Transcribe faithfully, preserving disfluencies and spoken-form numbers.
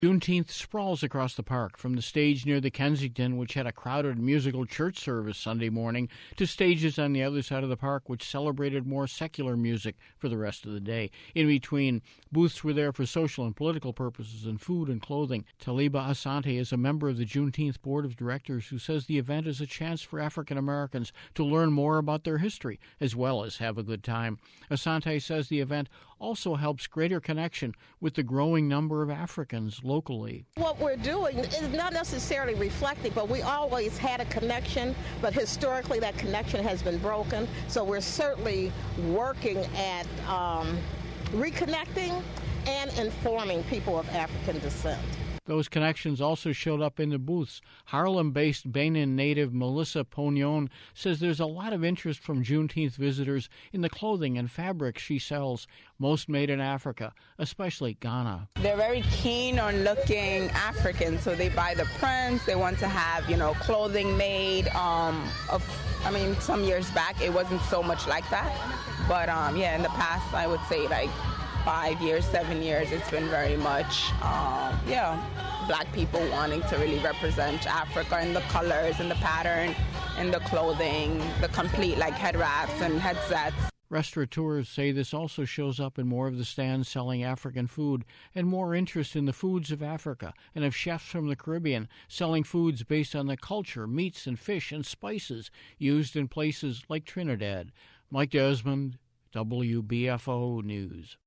Juneteenth sprawls across the park, from the stage near the Kensington, which had a crowded musical church service Sunday morning, to stages on the other side of the park, which celebrated more secular music for the rest of the day. In between, booths were there for social and political purposes and food and clothing. Taliba Asante is a member of the Juneteenth Board of Directors who says the event is a chance for African Americans to learn more about their history, as well as have a good time. Asante says the event also helps greater connection with the growing number of Africans locally. What we're doing is not necessarily reflecting, but we always had a connection, but historically that connection has been broken. So we're certainly working at um, reconnecting and informing people of African descent. Those connections also showed up in the booths. Harlem-based Benin native Melissa Pognon says there's a lot of interest from Juneteenth visitors in the clothing and fabrics she sells, most made in Africa, especially Ghana. They're very keen on looking African, so they buy the prints. They want to have, you know, clothing made. Um, of, I mean, some years back it wasn't so much like that, but um, yeah, in the past I would say like five years, seven years, it's been very much, um, yeah, black people wanting to really represent Africa in the colors and the pattern and the clothing, the complete like head wraps and headsets. Restaurateurs say this also shows up in more of the stands selling African food and more interest in the foods of Africa, and of chefs from the Caribbean selling foods based on the culture, meats and fish and spices used in places like Trinidad. Mike Desmond, W B F O News.